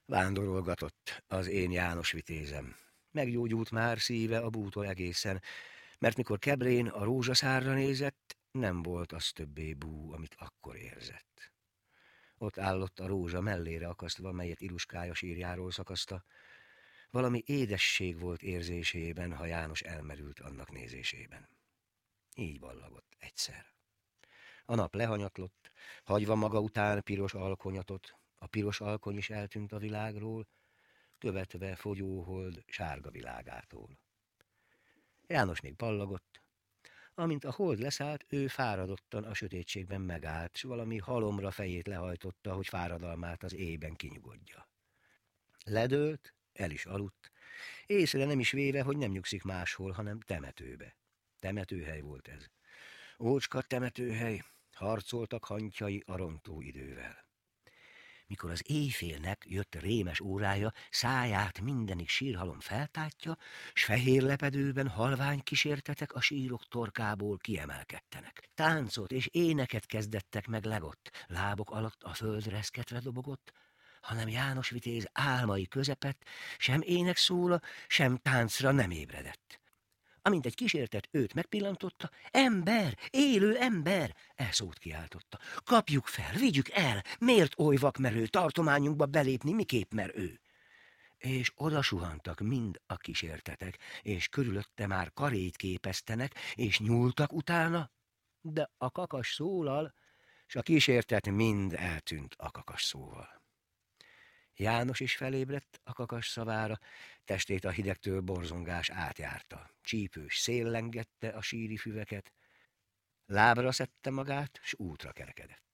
Vándorolgatott az én János vitézem. Meggyógyult már szíve a bútól egészen, mert mikor Kebrén a rózsaszárra nézett, nem volt az többé bú, amit akkor érzett. Ott állott a rózsa mellére akasztva, melyet Iluskája sírjáról szakaszta. Valami édesség volt érzésében, ha János elmerült annak nézésében. Így ballagott egyszer. A nap lehanyatlott, hagyva maga után piros alkonyatot, a piros alkony is eltűnt a világról, követve fogyóhold sárga világától. János még ballagott. Amint a hold leszállt, ő fáradottan a sötétségben megállt, s valami halomra fejét lehajtotta, hogy fáradalmát az éjben kinyugodja. Ledőlt, el is aludt, észre nem is véve, hogy nem nyugszik máshol, hanem temetőbe. Temetőhely volt ez. Ócska temetőhely, harcoltak hantjai a rontó idővel. Mikor az éjfélnek jött rémes órája, száját mindenik sírhalom feltátja, s fehér lepedőben halvány kísértetek a sírok torkából kiemelkedtenek. Táncot és éneket kezdettek meg legott, lábok alatt a föld reszketve dobogott, hanem János vitéz álmai közepett, sem ének szóla, sem táncra nem ébredett. Amint egy kísértet őt megpillantotta, ember, élő ember, szót kiáltotta. Kapjuk fel, vigyük el, miért oly vakmerő tartományunkba belépni, miképp mer ő? És oda suhantak mind a kísértetek, és körülötte már karét képeztenek, és nyúltak utána, de a kakas szólal, s a kísértet mind eltűnt a kakas szóval. János is felébredt a kakas szavára, testét a hidegtől borzongás átjárta. Csípős szél lengette a síri füveket, lábra szedte magát, s útra kerekedett.